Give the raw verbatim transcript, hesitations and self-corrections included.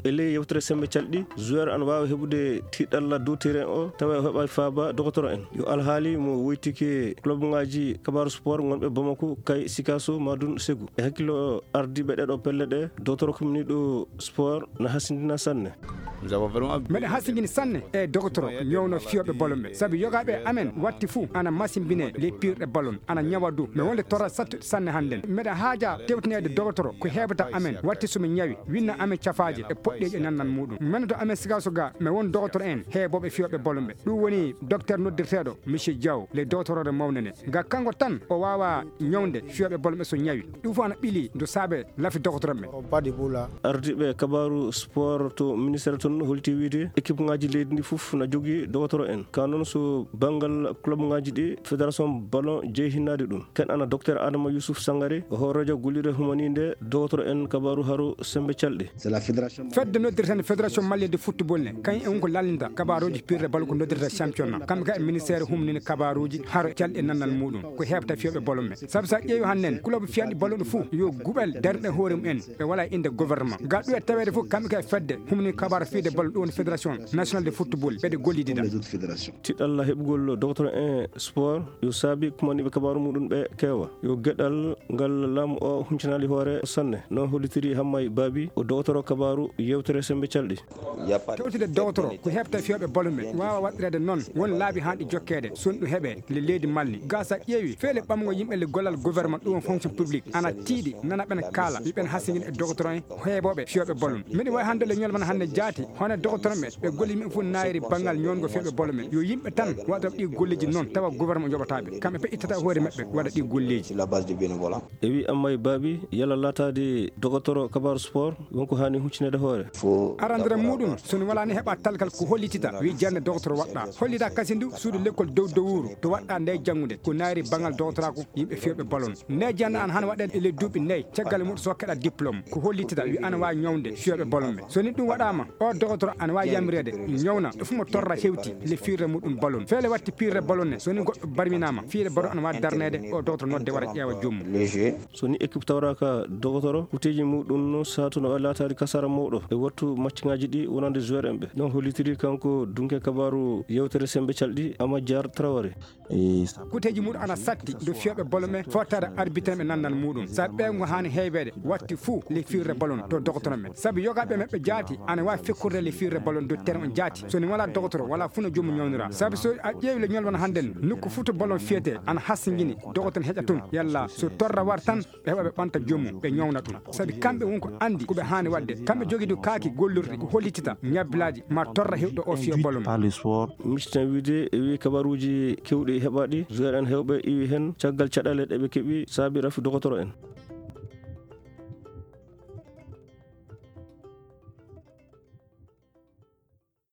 e ley yewtere sembe calɗi joueur an wawa heɓude tiɗalla dow terrain o tawa heɓa faaba docteur en yo alhaali mo woytike club ngaji kabaru sport gonɓe Bamako kay Sikasso Madoune Ségou e hakkilo ardiɓe ɗeɗo pelle ɗe docteur communiɗo sport na hasindina sanne. Mbeɗa hasigini sanne e docteur ñowno fiyoɓe ballon ɓe saabi yogaɓe amen watti fou ana masimbine les pirɗe ballon ana ñawa dow mi wonde torra sattuɗe sanne hannden mbeɗa haaja tewtinede docteur ko heɓata amen watti somi ñawi winna amen cafaji e poɗɗeji nannan muɗum men to amen Sikasso ga mi won docteur en heeboɓe fiyoɓe ballon ɓe ɗum woni docteur noddirteɗo monsieur Diaw le docteur ode mawnene ga kanko tan o wawa ñawde fiyoɓe ballon ɓe so ñawi ɗum fof ana ɓiili do saabe lafi docteur ɓe. ardiɓe kabaru sport to ministére toon holti wiide équipe ngaji leydi ndi fof na jogui docteur en ka noon so banggal club ngaji ɗi fédération ballon jeehinnade ɗum ken ana docteur Adama Youssouf Sangare o radio gullire humani nde docteur en kabaru haro sembe calɗe fedde noddirtene fédération malienne de football ne kañ en ko lallinta kabaruji pirde ballon ko noddirta championnat kamɓe ka e ministére humnine kabaruji haro calɗe nannal muɗum ko heɓta fiyoɓe ballon ɓe saabu sa ƴeewi hannen club fiyanɗi ballon ɗo fou yo guɓel darɗe hoore mum en ɓe wala inde gouvernement ga ɗu e tawede fof kamɓe ka e fedde humnine kabaru fiide ballon ɗo woni fédération nationale de football ɓeɗe gollidida tiɗalla heɓugol docteur en sport yo saabi kumaniɓe kabaru muɗum ɓe keewa yo gueɗal ngal laamu o huncinali hoore sanne noon hollitiri Hammay Babi o docteur kabaru yewtere sembe calɗi tewtide docteur ko heɓta fiyoɓe ballon ɓe wawa waɗirede noon won laabi hanɗi jokkede soni ɗum heeɓe le leydi Mali ga sa ƴeewi feele ɓamgo yimɓe le gollal gouvernement ɗum fonction publique ana tiiɗi nana ɓen kaala yiɓen hasigin e docteur en heeɓoɓe fiyoɓe ballon miɗi wawi hande le ñolman hande jaati hono docteur ɓe ɓe golli yimɓe fof nayri banggal ñongo fiyoɓe ballon ɓe yo yimɓe tan waɗa ɗi golleji noon tawa gouvernement joɓataɓe kamɓe ɓe ittata hoore mabɓe waɗa ɗi golleji e wi Hammay Babi yalla latade docteur kabaru sport wonko hani huccinede hoore arandere muɗum soni walani heɓa talkal ko hollitita wi jande docteur waɗɗa hollita kasi ndu suudu l'école dow dowuru to waɗɗa nde janggude ko nayri banggal docteur ko yimɓe fiyoɓe ballon nde jande an hana waɗede ele duuɓi nayyi caggal muɗum so keɗa diplôme ko hollitita wi ana wawi ñawde fiyoɓe ballon ɓe soni ɗum waɗama o docteur ana wawi yamirede ñawna ɗo fumo torra hewti le firde muɗum ballon feele watti pirde ballon ne soni goɗɗo barminama fiide ballon ana wawi darnede o docteur nodde waɗa ƴeewa joomum soni équipe tawraka docteur kuteji muɗum no satu no latade kasara mawɗo e wattu match ngaji ɗi wonande joueur en ɓe non hollitiri kanko dunke kabaru yewtere sembe calɗi Ama Diar Traoré kuteji muɗum ana satti do fiyoɓe ballon ɓe fottade arbitre ɓe nannal muɗum sa ɓengo hani heywede watti fou les firde ballon to docteur men saabu yogaɓe mabɓe jaati ana wawi fekkurde les firde ballon do terrain on jaati soni wala docteur wala funo joomum ñawnira saabu so a ƴeewi le ñolwan hannden nokku fouto ballon fiyete ana hassiguini docteur heƴa toon yalla so torra war tan ɓe heɓa ɓe ɓanta joomum ɓe ñawna ɗum saabi kamɓe wonko andi koɓe hani wadde kamɓe jogui do kaaki gollorɗi ko hollitita ñabbilaji ma torra hewɗo o fiyo ballon misitan wiide e wi kabaruji kewɗi heɓaɗi joueur en hewɓe iwi hen caggal caɗele ɗeɓe keeɓi saabi rafi docteur en